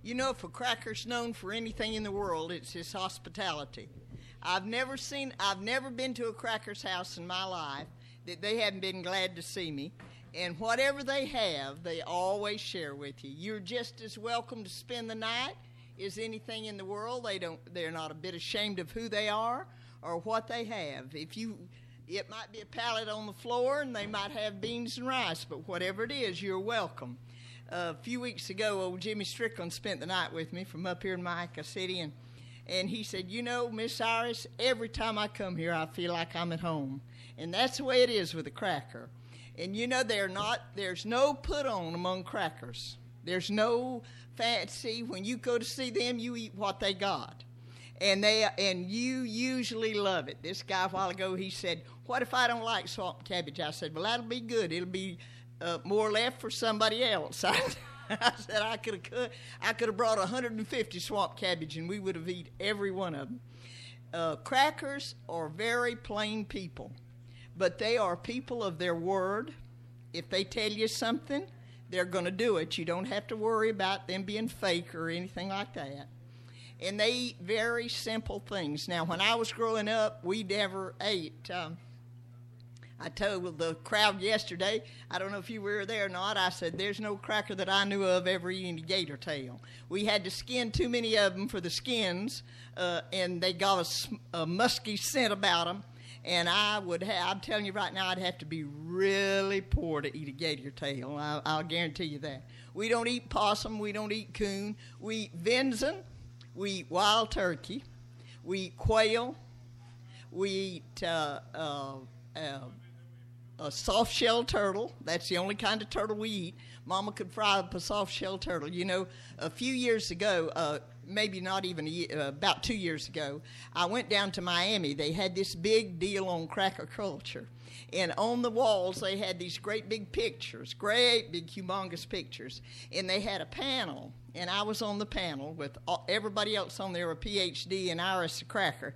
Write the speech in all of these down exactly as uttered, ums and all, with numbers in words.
You know, if a cracker's known for anything in the world, it's his hospitality. I've never seen, I've never been to a cracker's house in my life that they haven't been glad to see me. And whatever they have, they always share with you. You're just as welcome to spend the night as anything in the world. They don't, they're not a bit ashamed of who they are or what they have. If you, it might be a pallet on the floor and they might have beans and rice, but whatever it is, you're welcome. Uh, a few weeks ago, old Jimmy Strickland spent the night with me from up here in Micah City, and, and he said, you know, Miss Iris, every time I come here, I feel like I'm at home. And that's the way it is with a cracker. And you know, they're not, there's no put on among crackers. There's no fancy. When you go to see them, you eat what they got. And they and you usually love it. This guy a while ago, he said, what if I don't like swamp cabbage? I said, well, that'll be good. It'll be Uh, more left for somebody else. I, I said I could have I could have brought one hundred fifty swamp cabbage and we would have eaten every one of them. Uh, crackers are very plain people, but they are people of their word. If they tell you something, they're going to do it. You don't have to worry about them being fake or anything like that. And they eat very simple things. Now, when I was growing up, we never ate. Um, I told the crowd yesterday, I don't know if you were there or not, I said, there's no cracker that I knew of ever eating a gator tail. We had to skin too many of them for the skins, uh, and they got a, a musky scent about them. And I would have, I'm telling you right now, I'd have to be really poor to eat a gator tail. I, I'll guarantee you that. We don't eat possum. We don't eat coon. We eat venison. We eat wild turkey. We eat quail. We eat uh, uh, uh, a soft-shell turtle. That's the only kind of turtle we eat. Mama could fry up a soft-shell turtle. You know, a few years ago, uh, maybe not even a year, uh, about two years ago, I went down to Miami. They had this big deal on cracker culture. And on the walls, they had these great big pictures, great big humongous pictures. And they had a panel, and I was on the panel with all, everybody else on there, a P H D and Iris a cracker.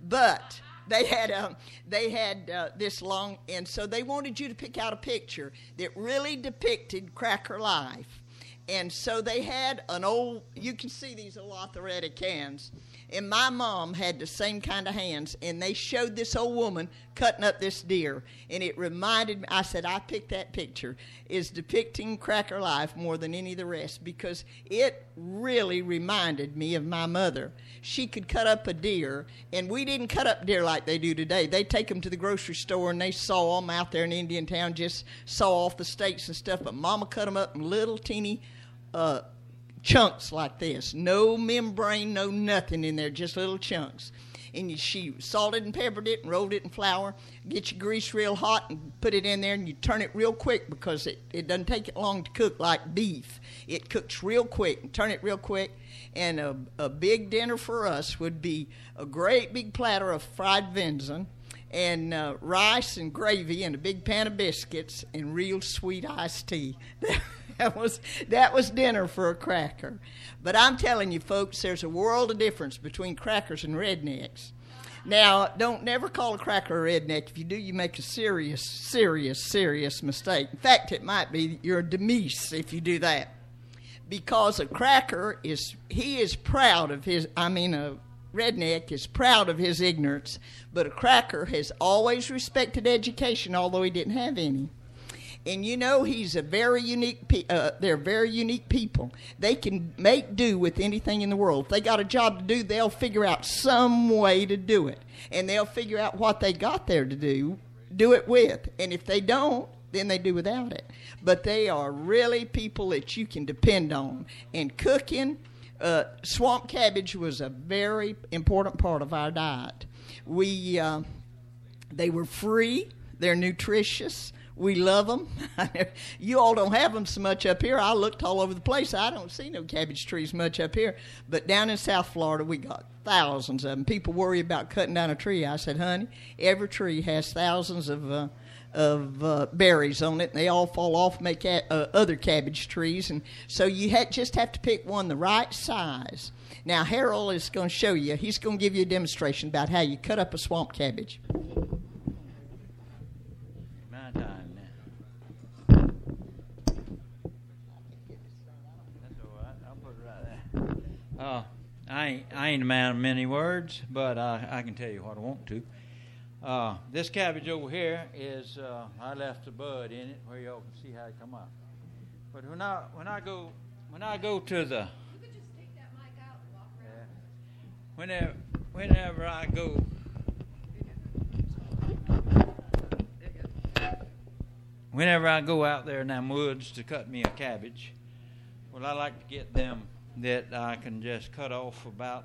But they had um, they had uh, this long, and so they wanted you to pick out a picture that really depicted cracker life. And so they had an old, you can see these old arthritic hands. And my mom had the same kind of hands. And they showed this old woman cutting up this deer. And it reminded me, I said, I picked that picture. It's depicting cracker life more than any of the rest. Because it really reminded me of my mother. She could cut up a deer. And we didn't cut up deer like they do today. They take them to the grocery store and they saw them out there in Indiantown. Just saw off the steaks and stuff. But Mama cut them up in little teeny uh chunks like this. No membrane, no nothing in there, just little chunks. And you, she salted and peppered it and rolled it in flour. Get your grease real hot and put it in there, and you turn it real quick because it, it doesn't take it long to cook like beef. It cooks real quick, and turn it real quick. And a, a big dinner for us would be a great big platter of fried venison and uh, rice and gravy and a big pan of biscuits and real sweet iced tea. That was that was dinner for a cracker. But I'm telling you, folks, there's a world of difference between crackers and rednecks. Now, don't never call a cracker a redneck. If you do, you make a serious, serious, serious mistake. In fact, it might be you're a demise if you do that. Because a cracker is, he is proud of his, I mean, a redneck is proud of his ignorance, but a cracker has always respected education, although he didn't have any. And you know, he's a very unique, pe- uh, they're very unique people. They can make do with anything in the world. If they got a job to do, they'll figure out some way to do it. And they'll figure out what they got there to do, do it with. And if they don't, then they do without it. But they are really people that you can depend on. And cooking, uh, swamp cabbage was a very important part of our diet. We, uh, they were free, they're nutritious. We love them. You all don't have them so much up here. I looked all over the place. I don't see no cabbage trees much up here. But down in South Florida, we got thousands of them. People worry about cutting down a tree. I said, honey, every tree has thousands of uh, of uh, berries on it, and they all fall off and make a- uh, other cabbage trees. And so you ha- just have to pick one the right size. Now, Harold is going to show you. He's going to give you a demonstration about how you cut up a swamp cabbage. My time. That's all right. I'll put it right there. I ain't, I ain't a man of many words, but I, I can tell you what I want to. Uh, this cabbage over here is, uh, I left a bud in it where y'all can see how it come up. But when I when I go when I go to the You could just take that mic out and walk around. yeah, whenever whenever I go whenever I go out there in them woods to cut me a cabbage, well, I like to get them that I can just cut off about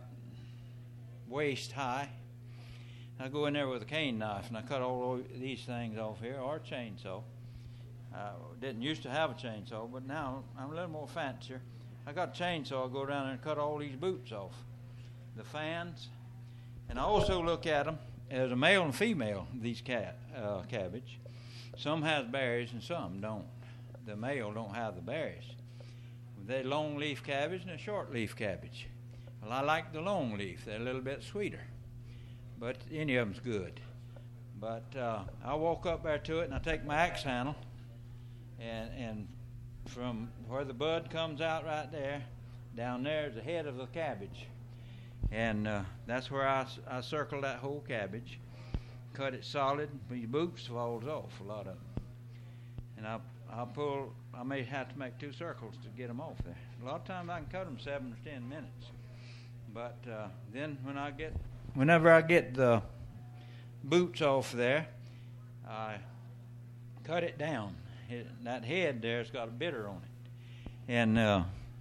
waist high. I go in there with a cane knife and I cut all these things off here, or a chainsaw. I didn't used to have a chainsaw, but now I'm a little more fancier. I got a chainsaw, I go down there and cut all these boots off, the fans, and I also look at them as a male and female, these cat, uh, cabbage. Some has berries and some don't. The male don't have the berries. They're long leaf cabbage and a short leaf cabbage. Well, I like the long leaf. They're a little bit sweeter, but any of them's good. But uh, I walk up there to it and I take my axe handle, and and from where the bud comes out right there, down there is the head of the cabbage, and uh, that's where I, I circle that whole cabbage, cut it solid. These boots falls off, a lot of them, and I I pull. I may have to make two circles to get them off there. A lot of times I can cut them seven or ten minutes, but uh, then when I get, whenever I get the boots off there, I cut it down. It, that head there's got a bitter on it, and uh,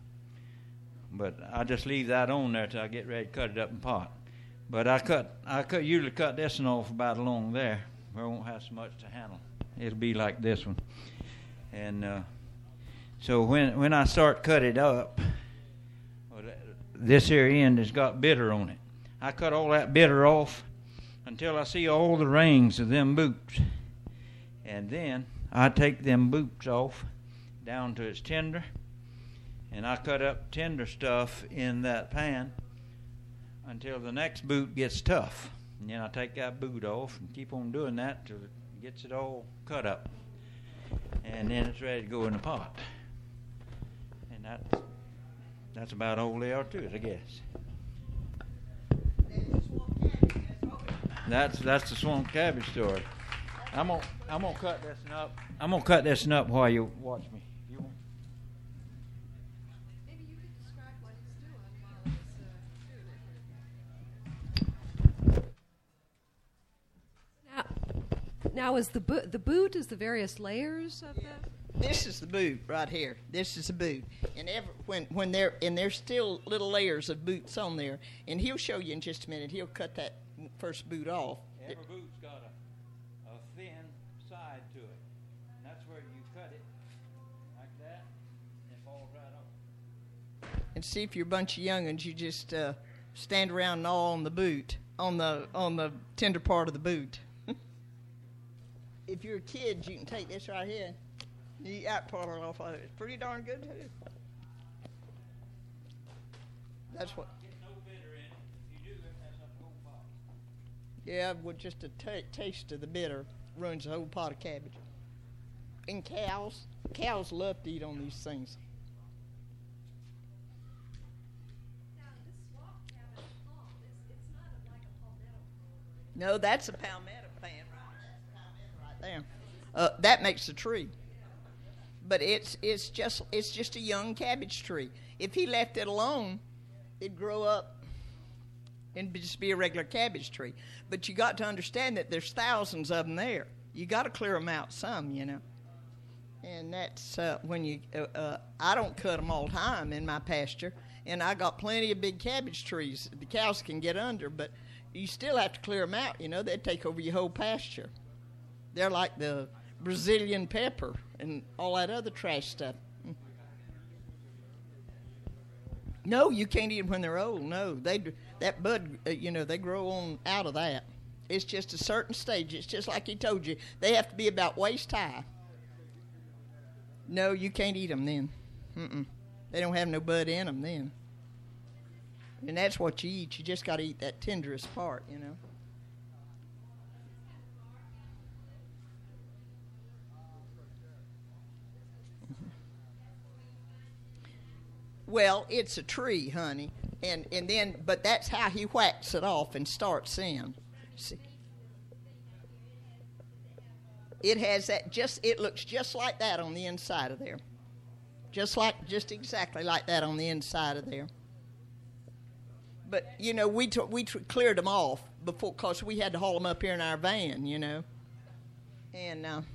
but I just leave that on there till I get ready to cut it up in pot. But I cut, I cut usually cut this one off about along there, where I won't have so much to handle. It'll be like this one, and uh, so when when I start cut it up, well, this here end has got bitter on it. I cut all that bitter off until I see all the rings of them boots, and then I take them boots off down to its tender, and I cut up tender stuff in that pan until the next boot gets tough. And then I take that boot off and keep on doing that till it gets it all cut up. And then it's ready to go in the pot. And that's, that's about all there are to it, I guess. That's that's the swamp cabbage story. I'm gonna I'm gonna cut this one up. I'm gonna cut this one up while you watch me. You want? Maybe you could describe what he's doing while it's uh, Now, now is the boot the boot is the various layers of that? This is the boot right here. This is the boot, and every, when when they're and there's still little layers of boots on there. And he'll show you in just a minute. He'll cut that first boot off. Every boot's got a, a thin side to it. And that's where you cut it like that, and it falls right off. And see, if you're a bunch of young'uns, you just uh, stand around and gnaw on the boot, on the on the tender part of the boot. If you're a kid, you can take this right here. You eat that part off of it. It's pretty darn good too. That's what. Get no bitter in it. If you do, that mess up the whole pot. Yeah, with just a t- taste of the bitter ruins the whole pot of cabbage. And cows, cows love to eat on these things. Now, this swamp cabbage palm, it's, it's not a, like a palmetto palm. No, that's a palmetto plant right there. Uh, that makes the tree. But it's it's just it's just a young cabbage tree. If he left it alone, it'd grow up and be- just be a regular cabbage tree. But you got to understand that there's thousands of them there. You got to clear them out some, you know. And that's uh, when you. Uh, uh, I don't cut them all the time in my pasture, and I got plenty of big cabbage trees. The cows can get under, but you still have to clear them out. You know, they take over your whole pasture. They're like the Brazilian pepper and all that other trash stuff. No, you can't eat them when they're old. No, they that bud, uh, you know, they grow on out of that. It's just a certain stage. It's just like he told you. They have to be about waist high. No, you can't eat them then. Mm-mm. They don't have no bud in them then. And that's what you eat. You just got to eat that tenderest part, you know. Well, it's a tree, honey, and and then, but that's how he whacks it off and starts in. See? It has that just. It looks just like that on the inside of there, just like just exactly like that on the inside of there. But you know, we t- we t- cleared them off before, cause we had to haul them up here in our van, you know, and uh,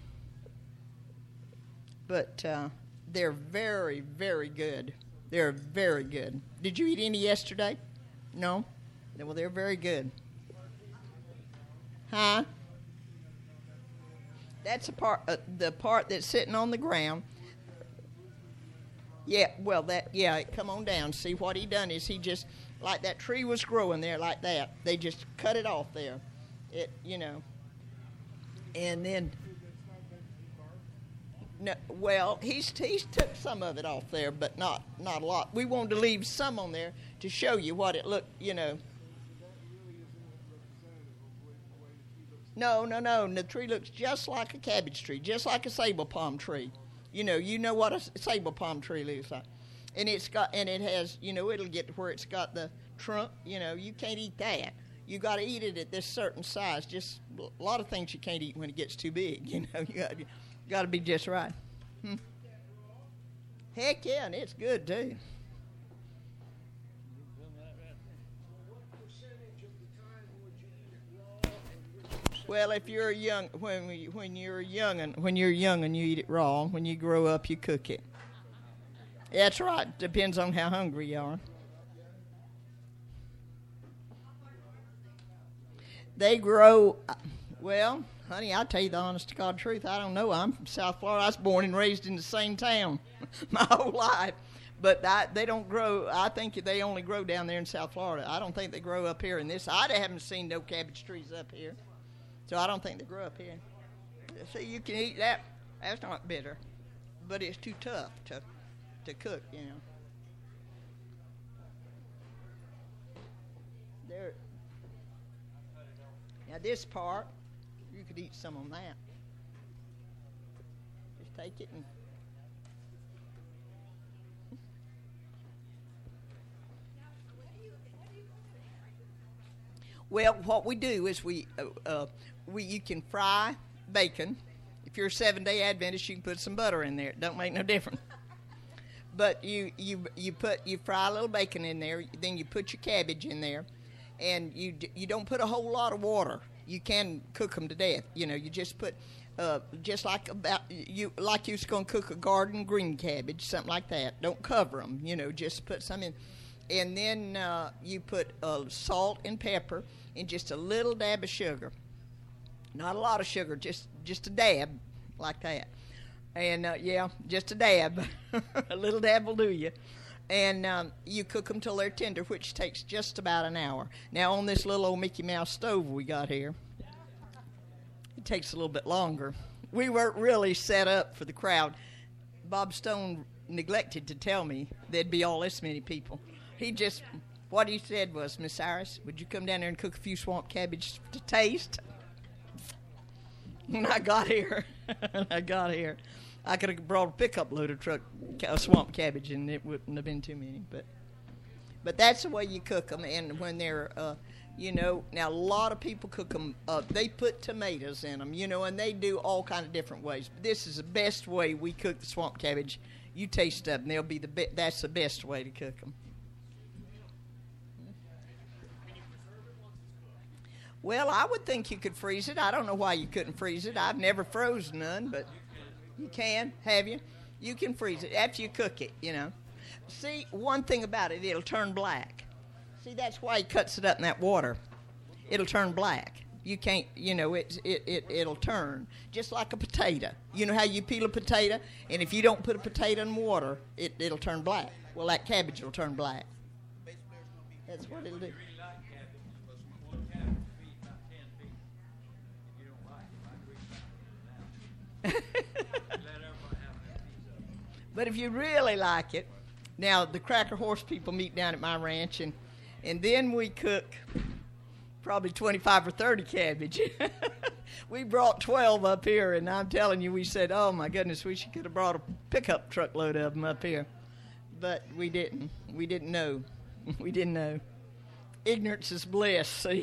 but uh, they're very very good. They're very good. Did you eat any yesterday? No? Well, they're very good. Huh? That's the part, uh, the part that's sitting on the ground. Yeah, well, that, yeah, come on down. See, what he done is he just, like that tree was growing there like that. They just cut it off there. It, you know. And then... No, well, he's he's took some of it off there, but not not a lot. We wanted to leave some on there to show you what it looked, you know. No, no, no. The tree looks just like a cabbage tree, just like a sable palm tree. You know, you know what a sable palm tree looks like, and it's got and it has, you know, it'll get to where it's got the trunk. You know, you can't eat that. You got to eat it at this certain size. Just a lot of things you can't eat when it gets too big. You know, you got. Got to be just right. Hmm. Heck yeah, and it's good too. Well, if you're young, when we, when you're young and when you're young and you eat it raw, when you grow up, you cook it. That's right. Depends on how hungry you are. They grow. Well, honey, I'll tell you the honest to God truth. I don't know. I'm from South Florida. I was born and raised in the same town my whole life. But I, they don't grow. I think they only grow down there in South Florida. I don't think they grow up here in this. I haven't seen no cabbage trees up here. So I don't think they grow up here. See, you can eat that. That's not bitter. But it's too tough to, to cook, you know. There. Now this part, you could eat some on that. Just take it and... Well, what we do is we, uh, uh, we you can fry bacon. If you're a seven-day Adventist, you can put some butter in there. It don't make no difference. But you, you you put you fry a little bacon in there. Then you put your cabbage in there, and you you don't put a whole lot of water. You can cook them to death. You know, you just put uh, just like about you like you was gonna cook a garden green cabbage, something like that. Don't cover them. You know, just put some in, and then uh, you put uh, salt and pepper and just a little dab of sugar. Not a lot of sugar, just just a dab, like that. And, uh, yeah, just a dab. A little dab will do you. And um, you cook them till they're tender, which takes just about an hour. Now, on this little old Mickey Mouse stove we got here, it takes a little bit longer. We weren't really set up for the crowd. Bob Stone neglected to tell me there'd be all this many people. He just, what he said was, Miss Iris, would you come down there and cook a few swamp cabbage to taste? When I got here, I got here, I could have brought a pickup load of truck uh, swamp cabbage, and it wouldn't have been too many. But, but that's the way you cook them. And when they're, uh, you know, now a lot of people cook them. Uh, they put tomatoes in them, you know, and they do all kind of different ways. But this is the best way we cook the swamp cabbage. You taste them; they'll be the be- that's the best way to cook them. Well, I would think you could freeze it. I don't know why you couldn't freeze it. I've never frozen none, but you can, have you? You can freeze it after you cook it, you know. See, one thing about it, it'll turn black. See, that's why he cuts it up in that water. It'll turn black. You can't, you know, it, it, it, it'll turn, just like a potato. You know how you peel a potato? And if you don't put a potato in water, it, it'll turn black. Well, that cabbage will turn black. That's what it'll do. But if you really like it, now the Cracker Horse people meet down at my ranch, and and then we cook probably twenty-five or thirty cabbage. We brought twelve up here, and I'm telling you, we said, oh my goodness, we should could have brought a pickup truckload of them up here, but we didn't. We didn't know. We didn't know. Ignorance is bliss, see?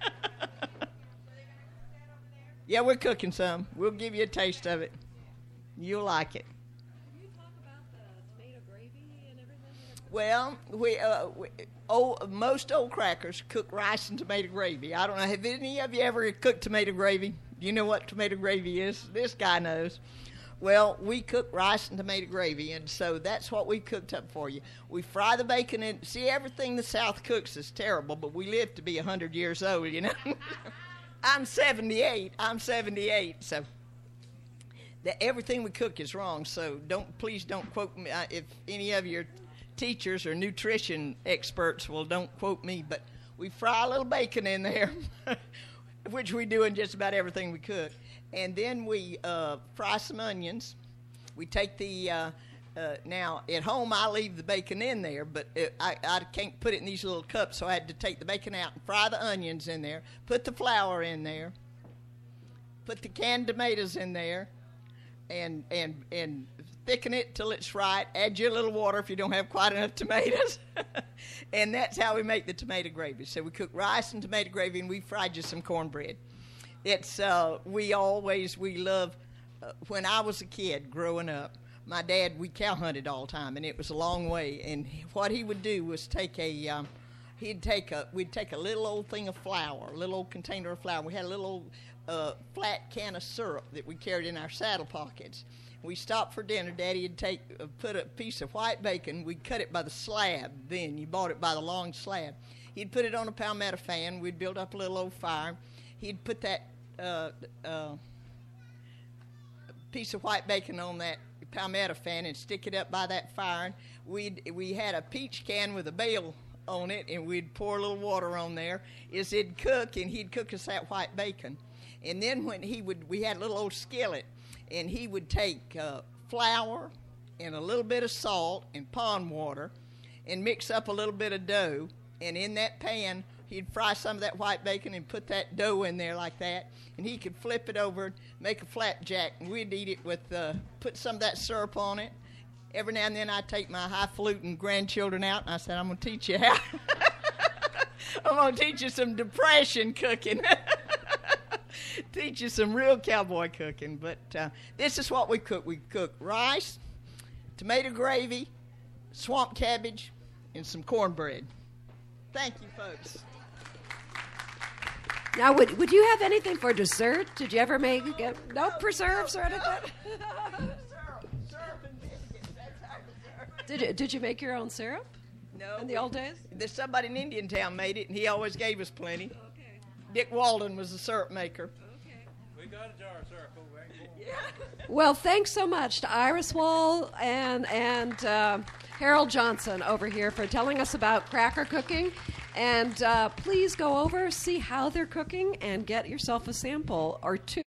Yeah, we're cooking some. We'll give you a taste of it. You'll like it. Can you talk about the tomato gravy and everything? Well, we, uh, we old, most old crackers cook rice and tomato gravy. I don't know. Have any of you ever cooked tomato gravy? Do you know what tomato gravy is? This guy knows. Well, we cook rice and tomato gravy, and so that's what we cooked up for you. We fry the bacon in. See, everything the South cooks is terrible, but we live to be one hundred years old, you know. I'm seventy-eight. I'm seventy-eight, so that everything we cook is wrong. So don't, please don't quote me. Uh, if any of your teachers or nutrition experts, well, don't quote me, but we fry a little bacon in there, which we do in just about everything we cook. And then we uh, fry some onions. We take the, uh, uh, now at home I leave the bacon in there, but it, I, I can't put it in these little cups, so I had to take the bacon out and fry the onions in there, put the flour in there, put the canned tomatoes in there, and and and thicken it till it's right. Add you a little water if you don't have quite enough tomatoes. And that's how we make the tomato gravy. So we cook rice and tomato gravy, and we fried you some cornbread. It's uh, we always we love. Uh, when I was a kid growing up, my dad we cow hunted all the time, and it was a long way. And what he would do was take a um, he'd take a we'd take a little old thing of flour, a little old container of flour. We had a little old uh, flat can of syrup that we carried in our saddle pockets. We stopped for dinner. Daddy would take uh, put a piece of white bacon. We'd cut it by the slab. Then you bought it by the long slab. He'd put it on a palmetto fan. We'd build up a little old fire. He'd put that uh, uh, piece of white bacon on that palmetto fan and stick it up by that fire. We'd we had a peach can with a bale on it, and we'd pour a little water on there. Is it'd cook, and he'd cook us that white bacon. And then when he would, we had a little old skillet, and he would take uh, flour and a little bit of salt and pond water and mix up a little bit of dough. And in that pan, he'd fry some of that white bacon and put that dough in there like that. And he could flip it over, make a flapjack, and we'd eat it with, uh, put some of that syrup on it. Every now and then I'd take my highfalutin grandchildren out, and I said, I'm going to teach you how. I'm going to teach you some depression cooking. Teach you some real cowboy cooking. But uh, this is what we cook. We cook rice, tomato gravy, swamp cabbage, and some cornbread. Thank you, folks. Now, would would you have anything for dessert? Did you ever make uh, no preserves or anything? Syrup, syrup and biscuits. That's our dessert. Did you, did you make your own syrup No. in the we- old days? There's somebody in Indiantown made it, and he always gave us plenty. Okay. Dick Walden was the syrup maker. Okay. We got a jar of syrup over there. Well, thanks so much to Iris Wall and and uh, Harold Johnson over here for telling us about cracker cooking. And uh, please go over, see how they're cooking, and get yourself a sample or two.